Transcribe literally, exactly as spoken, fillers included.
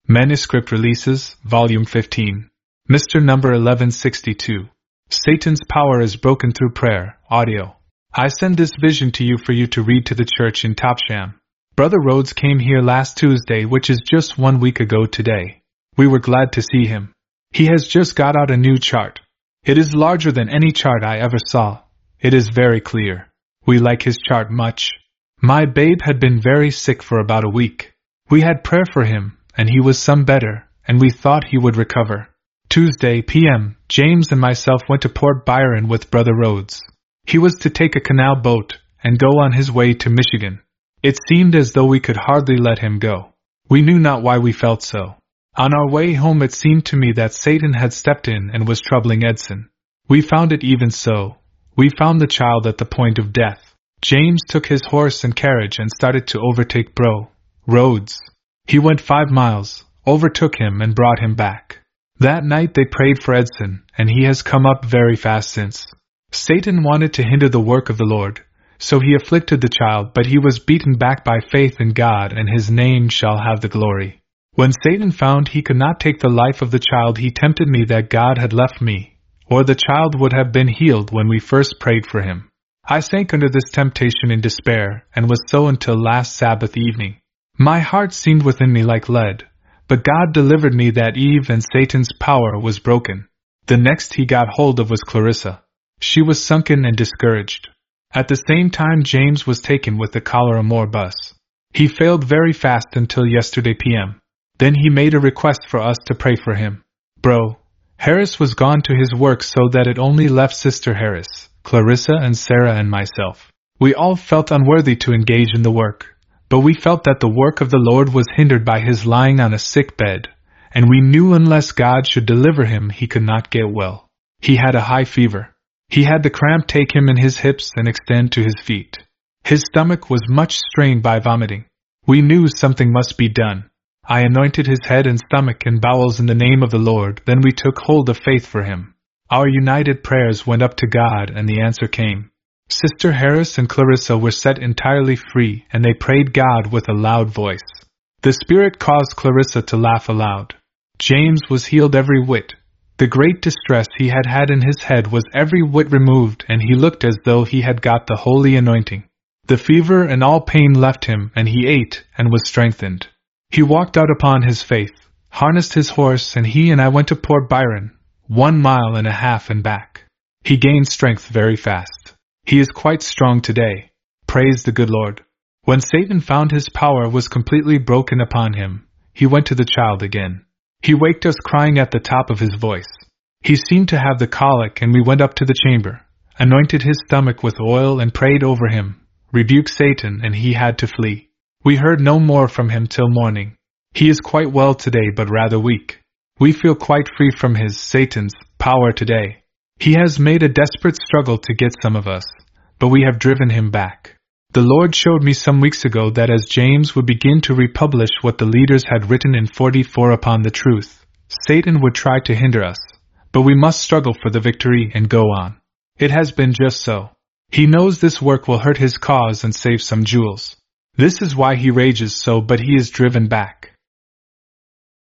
Manuscript Releases, Volume fifteen. Mister Number eleven sixty-two. Satan's Power is Broken Through Prayer, Audio. I send this vision to you for you to read to the church in Topsham. Brother Rhodes came here last Tuesday, which is just one week ago today. We were glad to see him. He has just got out a new chart. It is larger than any chart I ever saw. It is very clear. We like his chart much. My babe had been very sick for about a week. We had prayer for him, and he was some better, and we thought he would recover. Tuesday P M, James and myself went to Port Byron with Brother Rhodes. He was to take a canal boat and go on his way to Michigan. It seemed as though we could hardly let him go. We knew not why we felt so. On our way home it seemed to me that Satan had stepped in and was troubling Edson. We found it even so. We found the child at the point of death. James took his horse and carriage and started to overtake Bro Rhodes. He went five miles, overtook him and brought him back. That night they prayed for Edson, and he has come up very fast since. Satan wanted to hinder the work of the Lord, so he afflicted the child, but he was beaten back by faith in God, and his name shall have the glory. When Satan found he could not take the life of the child, he tempted me that God had left me, or the child would have been healed when we first prayed for him. I sank under this temptation in despair, and was so until last Sabbath evening. My heart seemed within me like lead, but God delivered me that eve and Satan's power was broken. The next he got hold of was Clarissa. She was sunken and discouraged. At the same time James was taken with the cholera morbus. He failed very fast until yesterday P M Then he made a request for us to pray for him. Bro Harris was gone to his work, so that it only left Sister Harris, Clarissa and Sarah and myself. We all felt unworthy to engage in the work, but we felt that the work of the Lord was hindered by his lying on a sick bed, and we knew unless God should deliver him he could not get well. He had a high fever. He had the cramp take him in his hips and extend to his feet. His stomach was much strained by vomiting. We knew something must be done. I anointed his head and stomach and bowels in the name of the Lord, then we took hold of faith for him. Our united prayers went up to God, and the answer came. Sister Harris and Clarissa were set entirely free, and they prayed God with a loud voice. The Spirit caused Clarissa to laugh aloud. James was healed every whit. The great distress he had had in his head was every whit removed, and he looked as though he had got the holy anointing. The fever and all pain left him, and he ate and was strengthened. He walked out upon his faith, harnessed his horse, and he and I went to Port Byron, one mile and a half and back. He gained strength very fast. He is quite strong today. Praise the good Lord. When Satan found his power was completely broken upon him, he went to the child again. He waked us crying at the top of his voice. He seemed to have the colic, and we went up to the chamber, anointed his stomach with oil and prayed over him, rebuked Satan, and he had to flee. We heard no more from him till morning. He is quite well today, but rather weak. We feel quite free from his, Satan's, power today. He has made a desperate struggle to get some of us, but we have driven him back. The Lord showed me some weeks ago that as James would begin to republish what the leaders had written in forty-four upon the truth, Satan would try to hinder us, but we must struggle for the victory and go on. It has been just so. He knows this work will hurt his cause and save some jewels. This is why he rages so, but he is driven back.